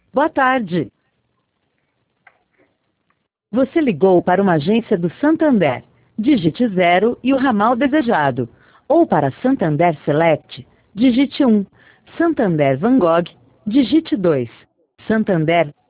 Boa tarde. Você ligou para uma agência do Santander. Digite 0 e o ramal desejado. Ou para Santander Select, digite 1. Santander Van Gogh, digite 2. Santander